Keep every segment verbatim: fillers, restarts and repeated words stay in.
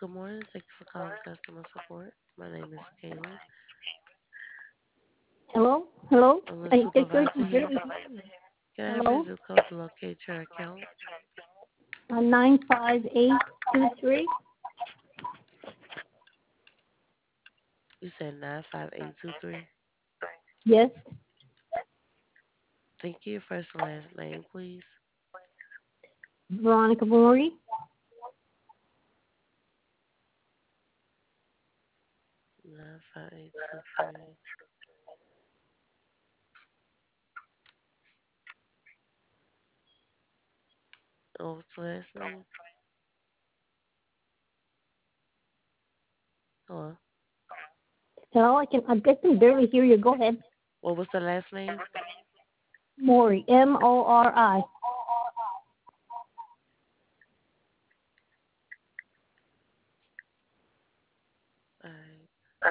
Good morning. Thank you for calling customer support. My name is Kaylin. Hello? Hello? I'm the I, I heard supervisor you here. barely. Can I have your Hello? zip code to locate your account? Uh, nine five eight two three. You said nine five eight two three. Yes. Thank you. Your first and last name, please. Veronica Mori. nine five eight two three. Oh, what's the last name? Hello. Hello? I can I can barely hear you. Go ahead. What was the last name? Mori. M O R I. Alright.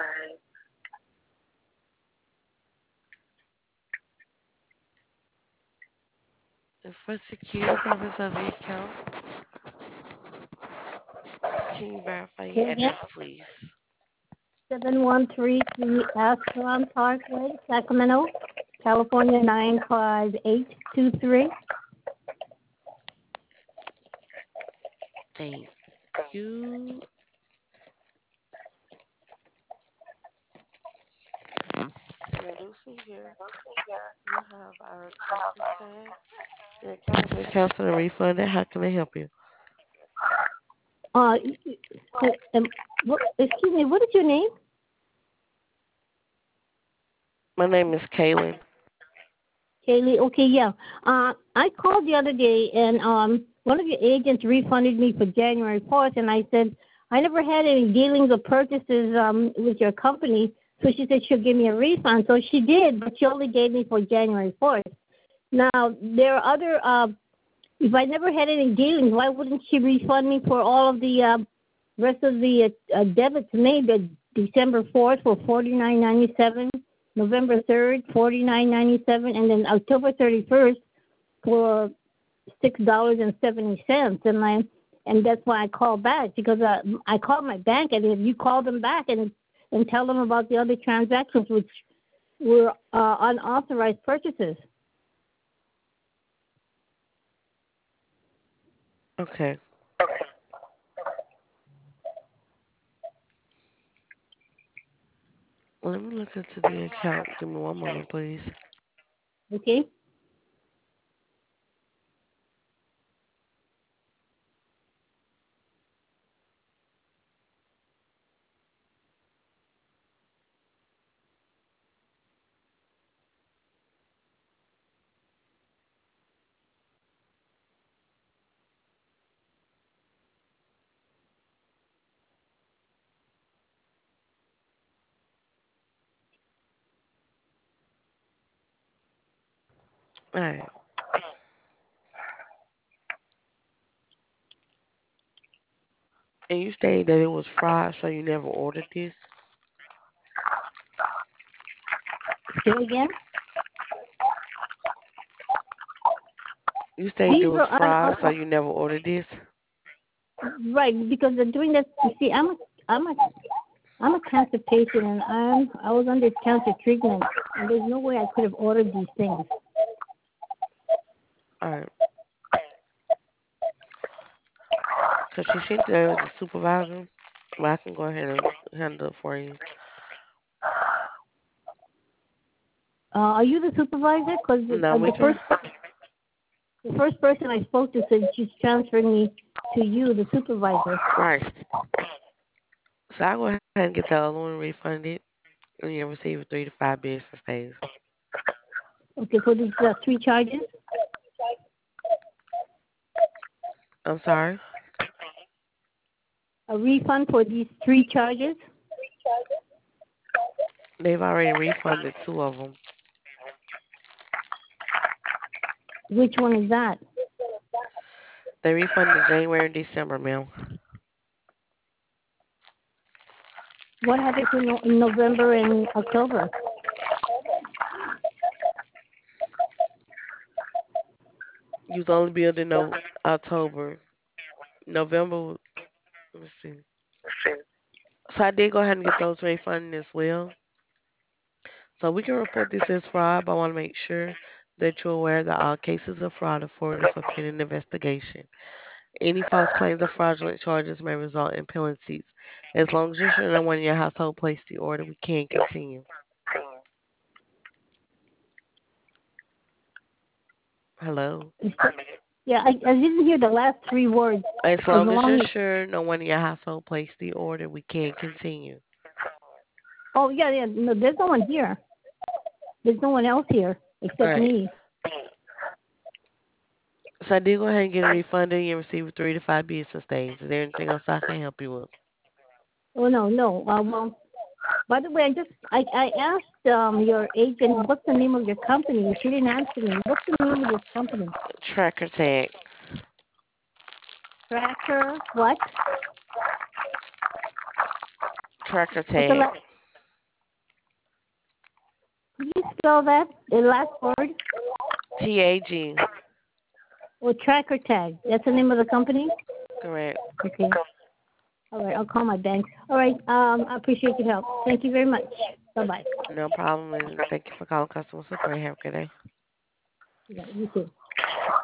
And for security purpose of the account, can you verify Say your again. address, please? Seven one three three Astron Parkway, Sacramento, California nine five eight two three. Thank you. And I do see here you have our requested tag. The account has been canceled and refunded. How can I help you? Uh, uh, um, what, excuse me. What is your name? My name is Kaylin. Kaylee, okay, yeah. Uh, I called the other day, and um, one of your agents refunded me for January fourth, and I said I never had any dealings or purchases um with your company, so she said she'll give me a refund. So she did, but she only gave me for January fourth. Now there are other. Uh, if I never had any dealings, why wouldn't she refund me for all of the uh, rest of the uh, uh, debits made? The December fourth for forty nine ninety seven. November third, forty nine ninety seven, and then October thirty first for six dollars and seventy cents. And I and that's why I called back because uh, I called my bank, and if you call them back and and tell them about the other transactions which were uh, unauthorized purchases. Okay. Let me look into the account. Give me one moment, please. Okay. All right. And you stated that it was fraud, so you never ordered this? Say again. You stated it These was were fraud, so unauthorized. you never ordered this? Right, because they're doing that. You see, I'm a I'm a I'm a cancer patient, and I'm I was under cancer treatment, and there's no way I could have ordered these things. All right. Because she sent there as a supervisor, but I can go ahead and handle it for you. Uh, are you the supervisor? Because the, No, uh, we the first can. the first person I spoke to said she's transferring me to you, the supervisor. Right. So I'll go ahead and get the other one refunded, and you'll receive three to five business days. Okay, so these uh, three charges. I'm sorry? A refund for these three charges. They've already refunded two of them. Which one is that? They refunded January and December, ma'am. What happened to no, in November and October? You was only billed in no, October. November, let me see. So I did go ahead and get those refunded as well. So we can report this as fraud, but I want to make sure that you're aware that all cases of fraud are forwarded for pending investigation. Any false claims or fraudulent charges may result in penalties. As long as you're sure no one in your household placed the order, we can continue. Hello? Yeah, I, I didn't hear the last three words. As As long as you're long as sure no one in your household placed the order, we can continue. oh yeah, yeah, no, there's no one here. There's no one else here All except right. me. So I did go ahead and get a refund and you receive three to five business days. Is there anything else I can help you with? Oh no, no. Uh, well, by the way, I just I I asked um your agent what's the name of your company. She didn't answer me. What's the name of your company? Tracker tag. Tracker what? Tracker What's the tag. last? Can you spell that? The last word? T A G. Or tracker tag. That's the name of the company? Correct. Okay. All right, I'll call my bank. All right, um, I appreciate your help. Thank you very much. Bye bye. No problem. And thank you for calling customer support. Have a good day. Yeah, you too.